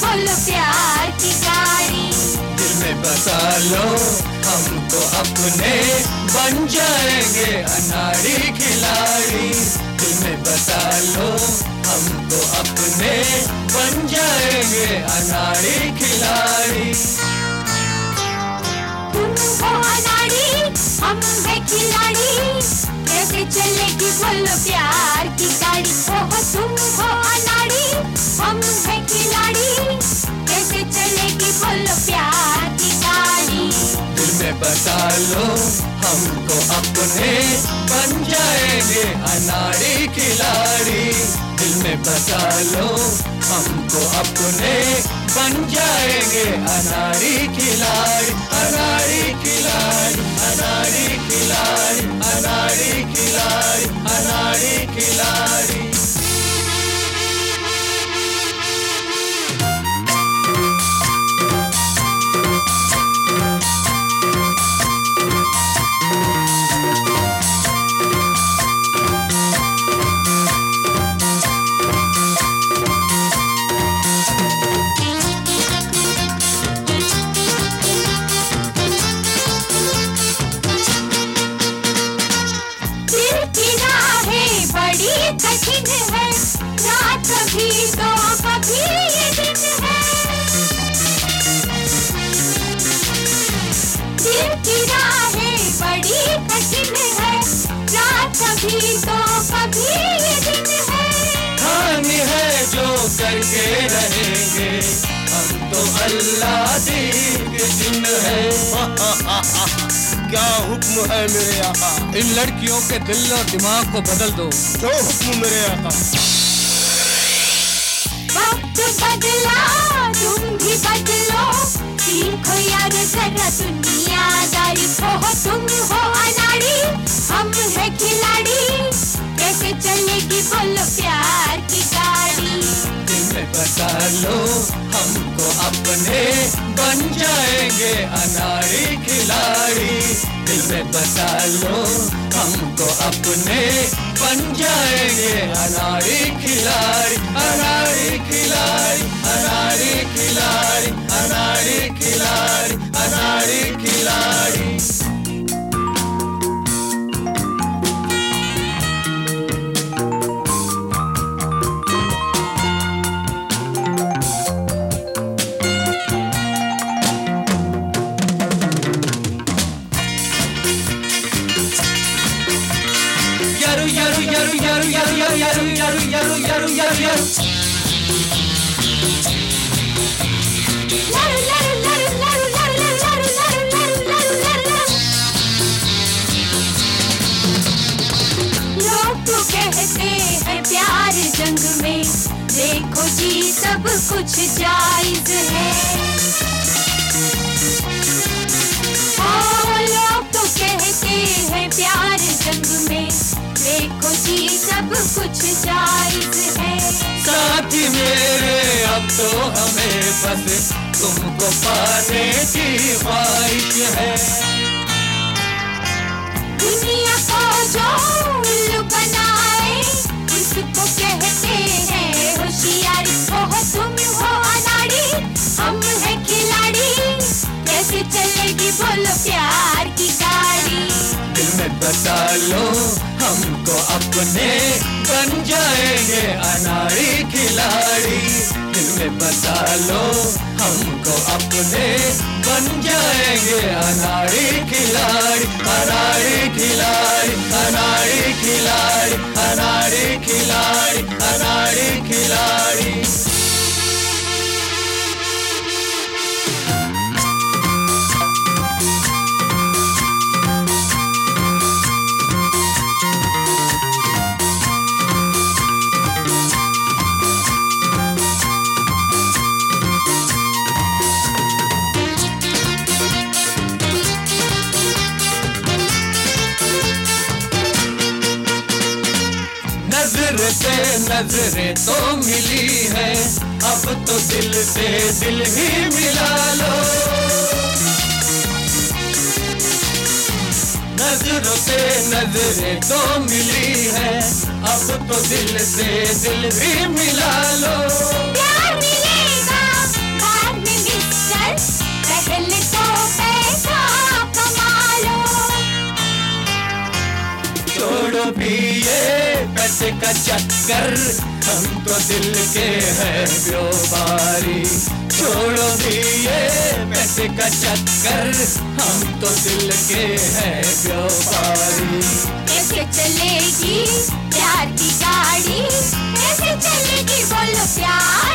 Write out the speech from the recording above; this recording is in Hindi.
बोलो प्यार की गाड़ी। दिल में बसा लो हमको अपने, बन जाएंगे अनाड़ी खिलाड़ी। दिल में बसा लो हमको अपने, बन जाएंगे अनाड़ी खिलाड़ी। तुम हो अनाड़ी, हम है खिलाड़ी, कैसे चलेगी बोलो प्यार की गाड़ी। ओहो तुम हो अनाड़ी, हम है खिलाड़ी, कैसे चलेगी बोलो प्यार की गाड़ी। दिल में बसा लो हमको अपने, बन जाएंगे अनाड़ी खिलाड़ी। दिल में बसा लो हमको अपने, बन जाएंगे अनाड़ी खिलाड़ी। अनाड़ी खिलाड़ी, अनाड़ी खिलाड़ी, अनाड़ी खिलाड़ी, अनाड़ी खिलाड़ी। कठिन है रात कभी तो कभी ये दिन है। दिल की राहें बड़ी कठिन है, रात कभी तो कभी ये दिन है। हानि है जो करके रहेंगे, हम तो अल्लाह के दिन है। क्या हुक्म है मेरे आका? इन लड़कियों के दिल और दिमाग को बदल दो। जो हुक्म मेरे आका। वक्त बदला तुम भी बदलो, सीखो यार जरा दुनियादारी। ओहो तुम हो अनाड़ी, हम है खिलाड़ी, कैसे चलेगी बोलो प्यार की गाड़ी। दिल में बसा लो हमको अपने, बन जाएंगे अनाड़ी खिलाड़ी। दिल में बसा लो हमको अपने, बन जाएंगे अनाड़ी खिलाड़ी। अनाड़ी खिलाड़ी, अनाड़ी खिलाड़ी, अनाड़ी खिलाड़ी, अनाड़ी खिलाड़ी। लोग तो कहते हैं प्यार जंग में, देखो जी सब कुछ जायज है। लोग तो कहते हैं प्यार जंग में, देखो जी सब कुछ जायज है। साथी मेरे अब तो हमें बस तुमको पाने की ख्वाहिश है। दुनिया को जो उल्लू बनाए, उसको कहते हैं होशियारी। ओहो तुम हो अनाड़ी, हम है खिलाड़ी, कैसे चलेगी बोलो प्यार की गाड़ी। दिल में बसा लो हमको अपने, बन जाएंगे अनाड़ी खिलाड़ी। दिल में बसा लो हमको अपने, बन जाएंगे अनाड़ी खिलाड़ी। अनाड़ी खिलाड़ी, अनाड़ी खिलाड़ी, अनाड़ी खिलाड़ी, अनाड़ी खिलाड़ी। नजर से नजरें तो मिली है, अब तो दिल से दिल ही मिला लो। नजरों से नजरें तो मिली है, अब तो दिल से दिल भी मिला लो। प्यार मिलेगा पैसे का चक्कर, हम तो दिल के हैं व्यापारी। छोड़ो भी ये पैसे का चक्कर, हम तो दिल के हैं व्यापारी। कैसे चलेगी प्यार की गाड़ी, कैसे चलेगी बोलो प्यार